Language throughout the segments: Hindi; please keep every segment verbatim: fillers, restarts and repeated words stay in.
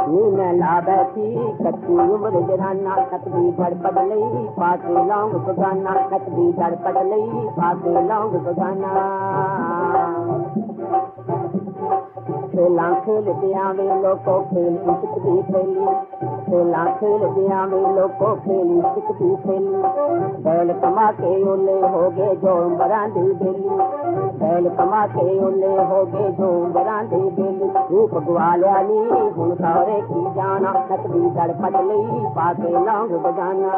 नी मैं ला बैठी कच्ची उम्र जराना नकदी गड़पट लई पाके लौंग बगाना नकदी गड़पट लई पाके लौंग बगाना खेला खेलते आवे लोको खेल सिकदी खेली खेला खेलते आवे लोको खेली सिकदी खेली बैल कमा के ओले हो गए जो बरांदी बेली बैल कमा के ओले हो गए जो बरांदी बेली रूप ग्वालिया नी हुन सारे की जाना नकदी गड़पट लई पाके लौंग बजाना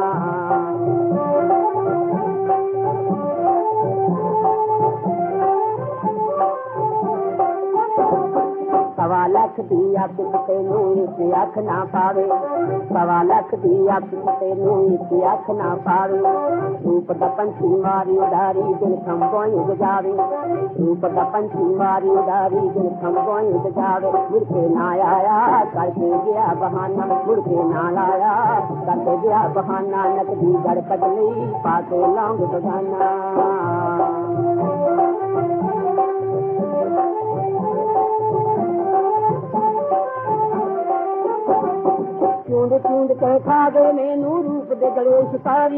सवा लख दी अख तेनू इस अख ना पावे सवा लख दी अख तेनू इस अख ना पावे रूप दा पंछी मारी उडारी दिल खंबोई बजावे रूप दा पंछी मारी उडारी दिल खंबोई बजावे मुड़के ना आया करके गया बहाना मुड़के ना आया करके गया बहाना नकदी गड़पट लई पाके लौंग बजाना चूंड चूंड के खा गए मैनू रूप दे गले शिकारी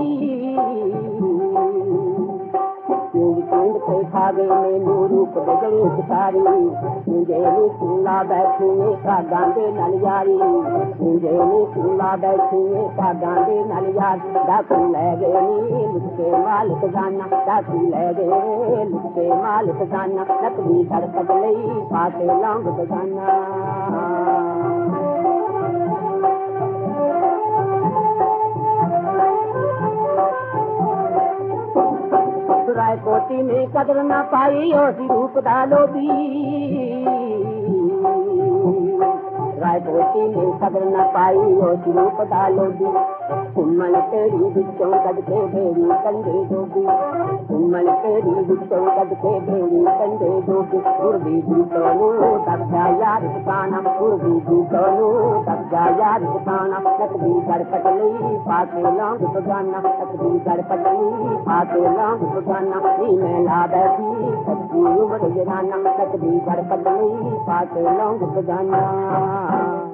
चूंड चूंड के खा गए मैनू रूप दे गले शिकारी मुझे नी चूला बैठी ने का गांडे नल यारी मुझे नी चूला बैठी ने का गांडे नल यारी डाकू ले गए नी लुटके माल खजाना डाकू ले गए लुटके माल खजाना नकदी गड़पट लई पाके लौंग बजाना रायकोटी में कदर न पाई ओसी रूप डालो भी रायकोटी में कदर न पाई ओसी रूप डालो भी कुम्मल तेरी बिचों कद के बेरी कंधे डोबी कुम्मल तेरी बिचों कद के बेरी कंधे डोबी उर्दी जी तोनू कब्जा यार ठिकाना उर्दी जी तोनू कब्जा यार ठिकाना नकदी गड़पट लई पाके लौंग बगाना नकदी गड़पट लई पाके लौंग बगाना नी मैं ला बैठी कच्ची उम्र जराना नकदी गड़पट लई पाके लौंग बगाना